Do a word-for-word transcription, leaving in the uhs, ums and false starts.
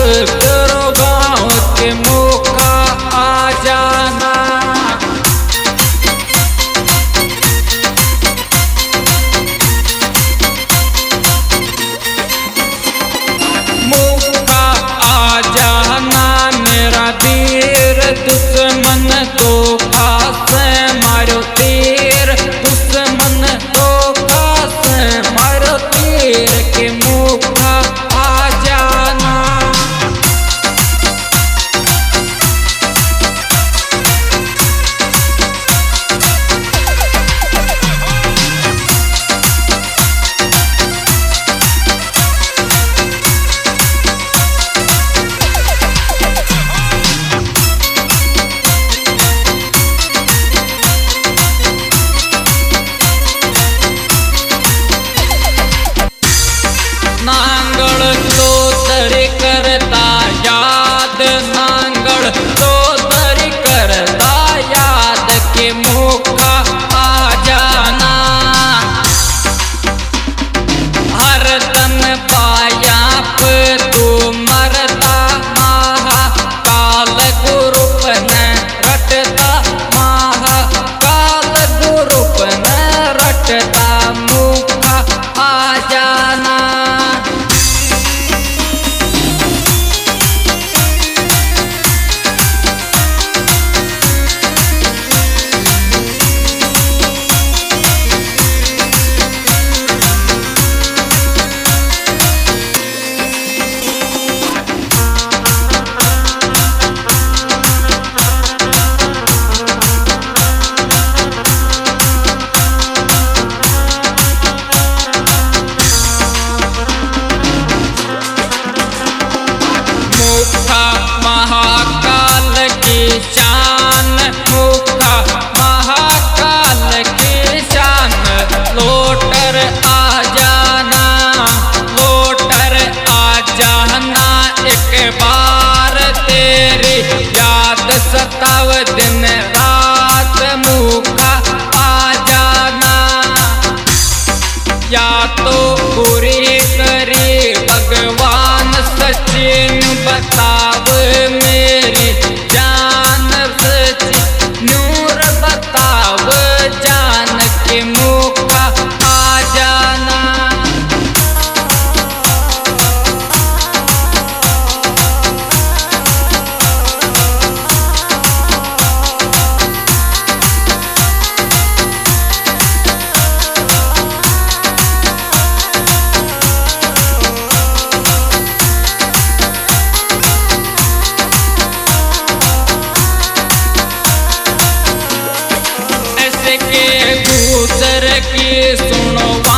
करो गाँव के मुखा आ जाना। मुखा आ जाना मेरा वीर, दुश्मन धोखा से मारो तीर, दुश्मन धोखा से मारो तीर के मुखा आ जाना। नांगड़ तो तरी करता याद, नांगड़ तो तरी करता याद के मुखा आ जाना। हर तन पाया पे तू मरता महाकाल गुरुप ने रटता, महाकाल गुरुप ने रटता मुखा आ जाना। मुखा महाकाल की शान, मुखा महाकाल की शान, लोटर आ जाना, लोटर आ जाना। एक बार तेरी याद सताव दिन रात मुखा आ जाना। या तो पूरी करी भगवान सचिन बताव मेरी जान, सचिन नूर बताव जान के मुखा आ जाना। ऐसे के गुजर की सुनो